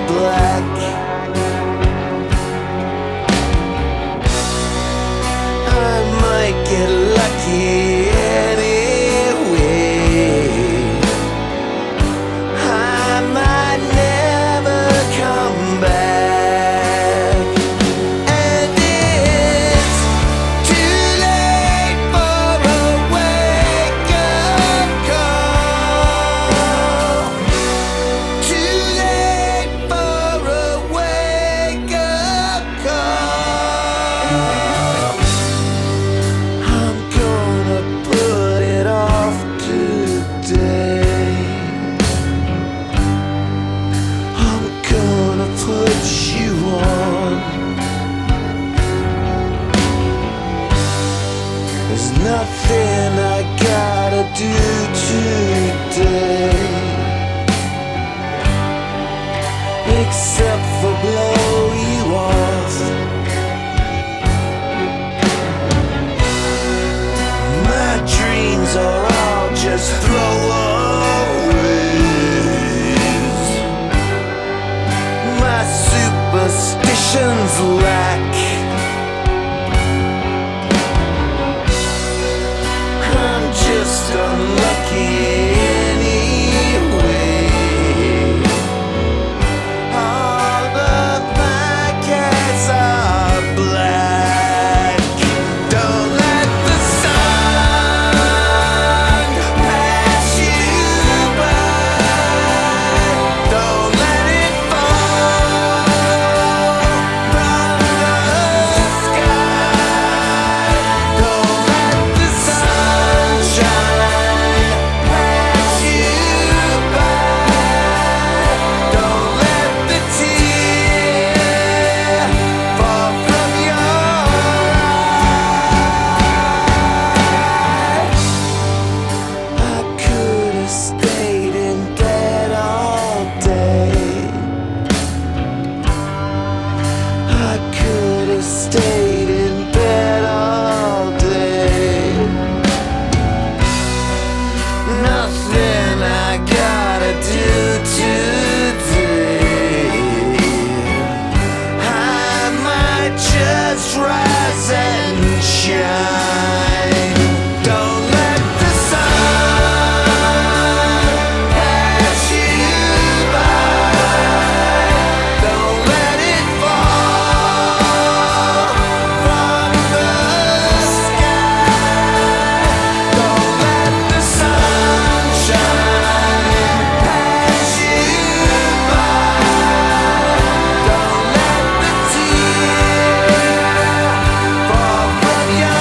black. I might get lucky anyway. I might never come back. And it's too late for a wake-up call. Too late for a wake-up call. I'm gonna put it off today. I'm gonna put you on. There's nothing I gotta do today except for blow you off. My dreams are all just throwaways. My superstitions lack. I'm just unlucky anyway. All of my cats are black. Don't let the sun pass you by. Don't let it fall from the sky. Don't let the sunshine pass you by. Don't let the tear fall from your eye. I could have stayed in bed all day. I could have stayed in bed all day. Nothing I gotta do today. I might just rise and shine. Don't let the sun pass you by. Don't let it fall from the sky. Don't let the sunshine pass you by. Don't let the tear fall from your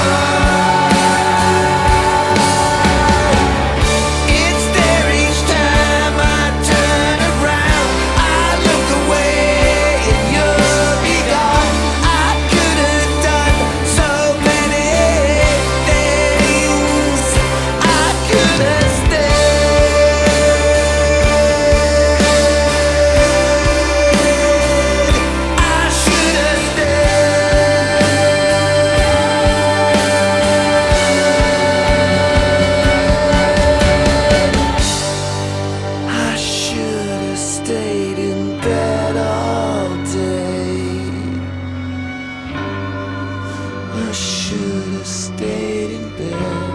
eye. It's there each time I turn around. I look away and you'll be gone. I could have done so many things. I could have stayed. I should have stayed. I should have stayed in bed all day. I should have stayed in bed.